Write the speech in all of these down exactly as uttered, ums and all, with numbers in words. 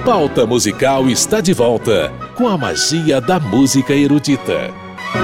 Pauta Musical está de volta com a magia da música erudita.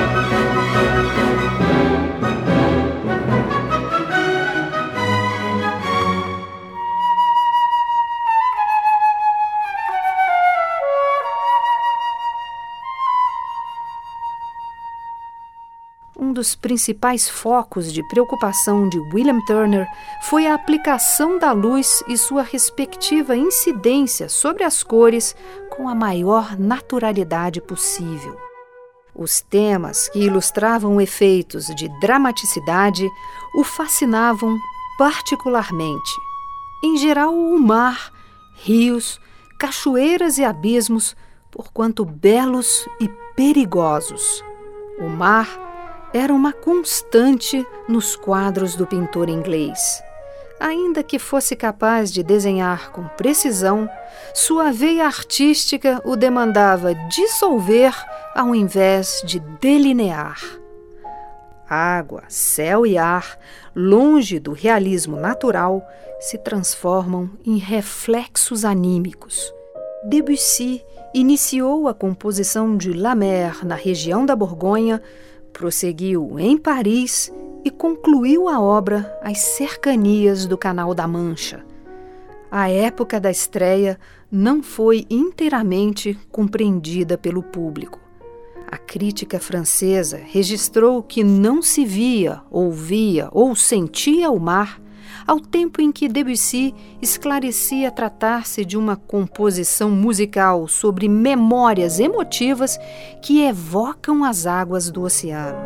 Um dos principais focos de preocupação de William Turner foi a aplicação da luz e sua respectiva incidência sobre as cores com a maior naturalidade possível. Os temas que ilustravam efeitos de dramaticidade o fascinavam particularmente. Em geral, o mar, rios, cachoeiras e abismos, porquanto belos e perigosos. O mar era uma constante nos quadros do pintor inglês. Ainda que fosse capaz de desenhar com precisão, sua veia artística o demandava dissolver ao invés de delinear. Água, céu e ar, longe do realismo natural, se transformam em reflexos anímicos. Debussy iniciou a composição de La Mer na região da Borgonha, prosseguiu em Paris e concluiu a obra às cercanias do Canal da Mancha. A época da estreia não foi inteiramente compreendida pelo público. A crítica francesa registrou que não se via, ouvia ou sentia o mar, ao tempo em que Debussy esclarecia tratar-se de uma composição musical sobre memórias emotivas que evocam as águas do oceano.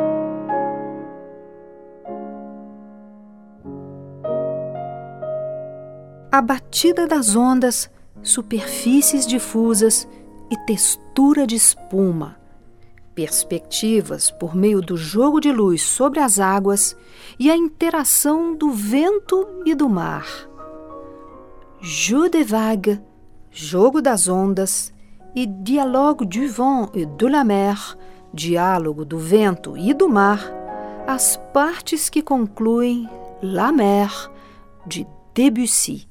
A batida das ondas, superfícies difusas e textura de espuma, perspectivas por meio do jogo de luz sobre as águas e a interação do vento e do mar. Jeu des vagues, jogo das ondas, e dialogue du vent et de la mer, diálogo do vento e do mar, as partes que concluem La Mer, de Debussy.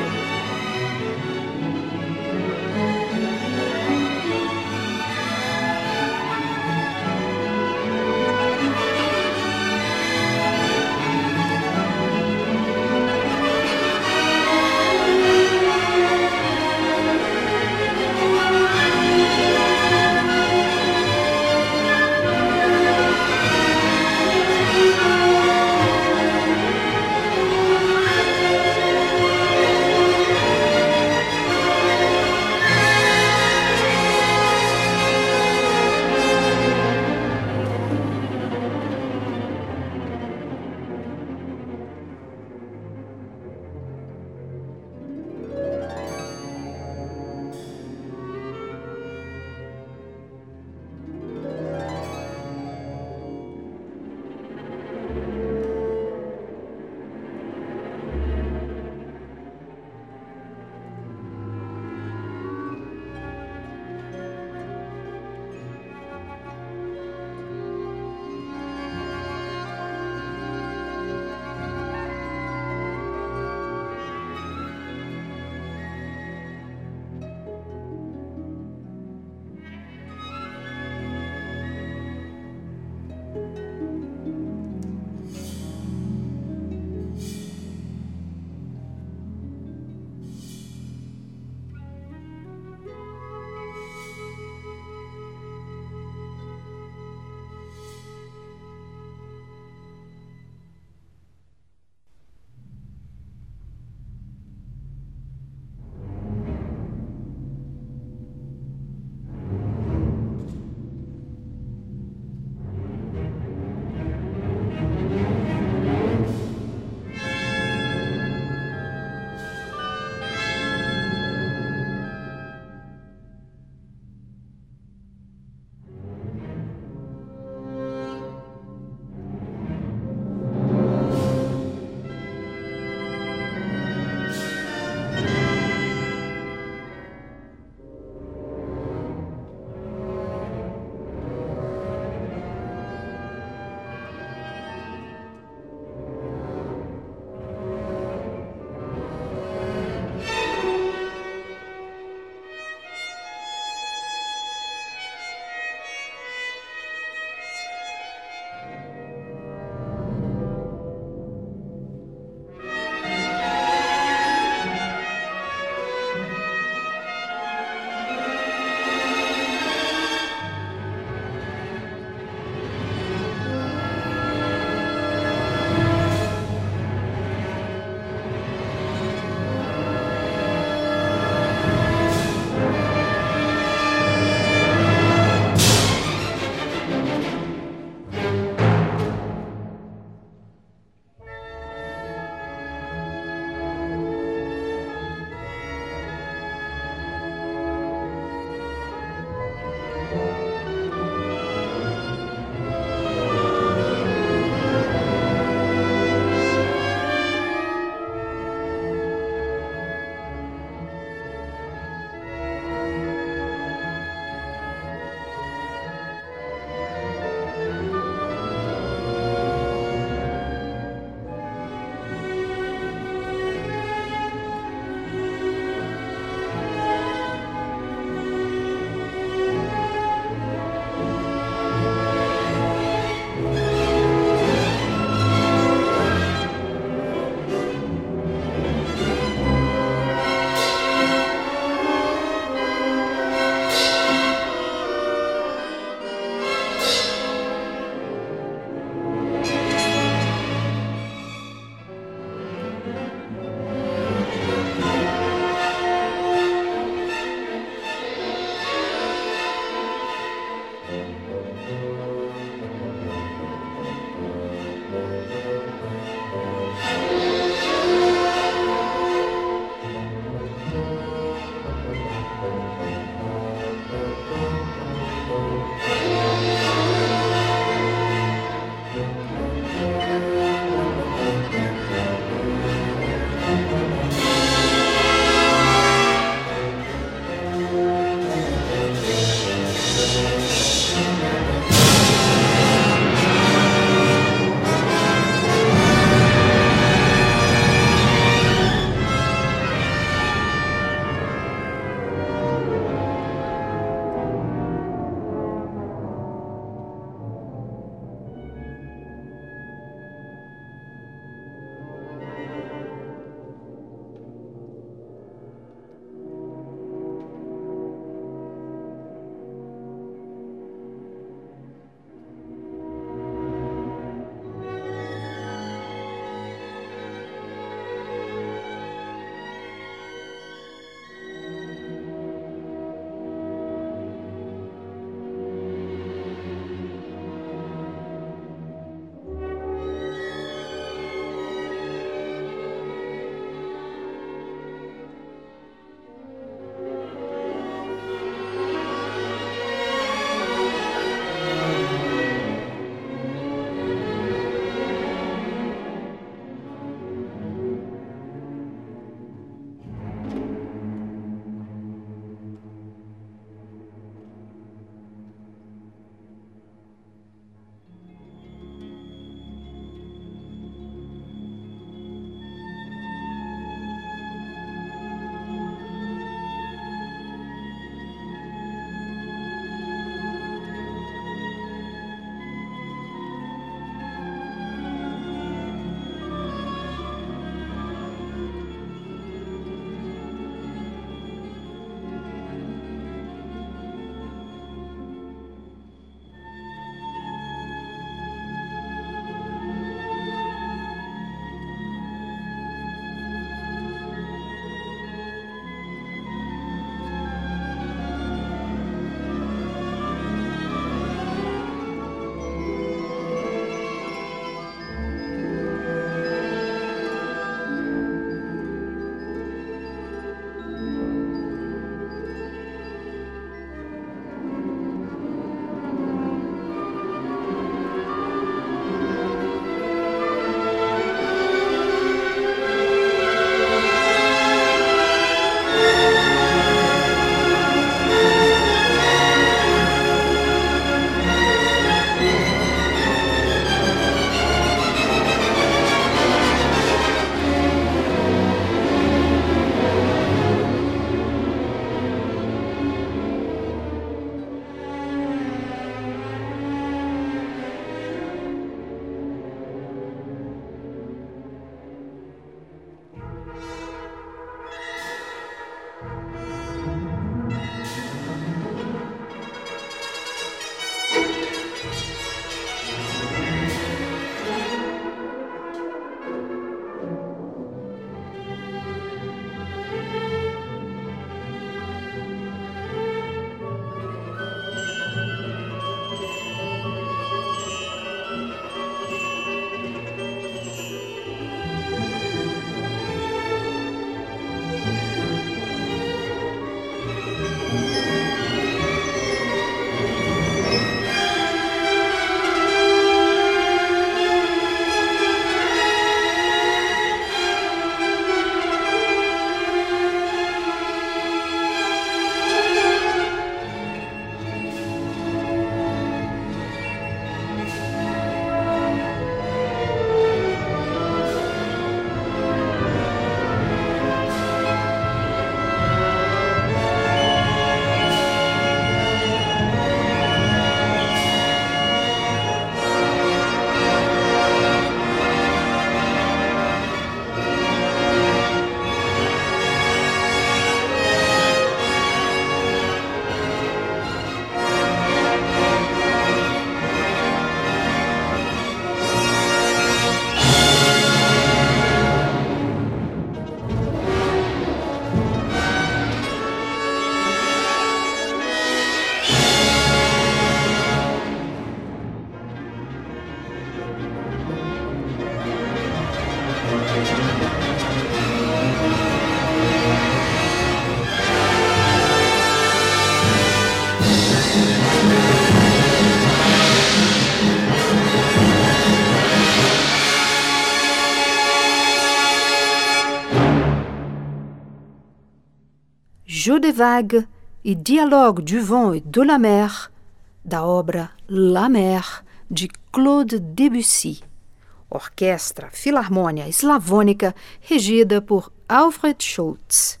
Jeux des vagues e Dialogue du vent et de la mer, da obra La Mer, de Claude Debussy. Orquestra Filarmônia Eslavônica, regida por Alfred Schultz.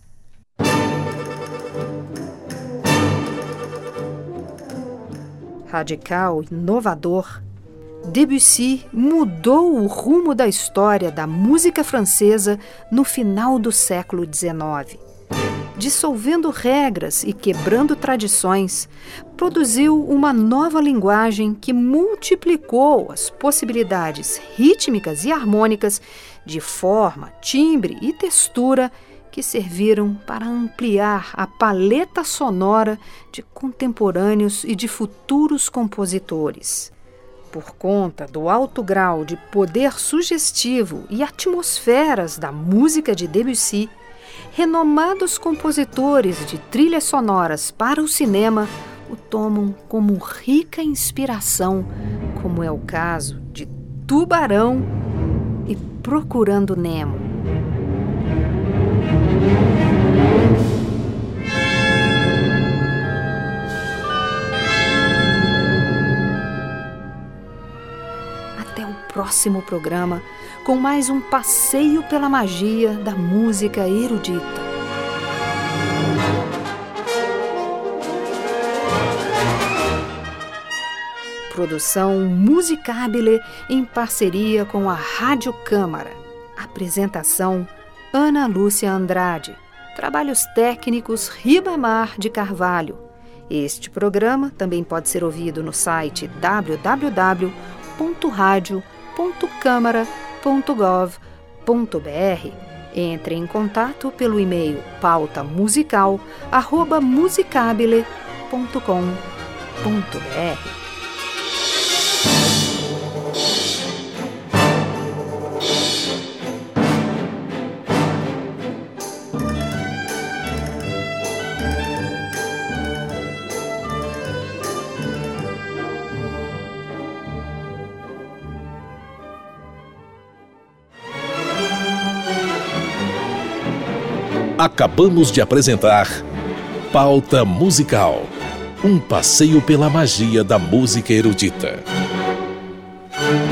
Radical, inovador, Debussy mudou o rumo da história da música francesa no final do século dezenove. Dissolvendo regras e quebrando tradições, produziu uma nova linguagem que multiplicou as possibilidades rítmicas e harmônicas de forma, timbre e textura que serviram para ampliar a paleta sonora de contemporâneos e de futuros compositores. Por conta do alto grau de poder sugestivo e atmosferas da música de Debussy, renomados compositores de trilhas sonoras para o cinema o tomam como rica inspiração, como é o caso de Tubarão e Procurando Nemo. Até o próximo programa, com mais um passeio pela magia da música erudita. Produção Musicabile em parceria com a Rádio Câmara. Apresentação Ana Lúcia Andrade. Trabalhos técnicos Ribamar de Carvalho. Este programa também pode ser ouvido no site w w w ponto radio ponto câmara ponto gov ponto b r. Entre em contato pelo e-mail pautamusical arroba musicabile ponto com ponto b r. Acabamos de apresentar Pauta Musical, um passeio pela magia da música erudita.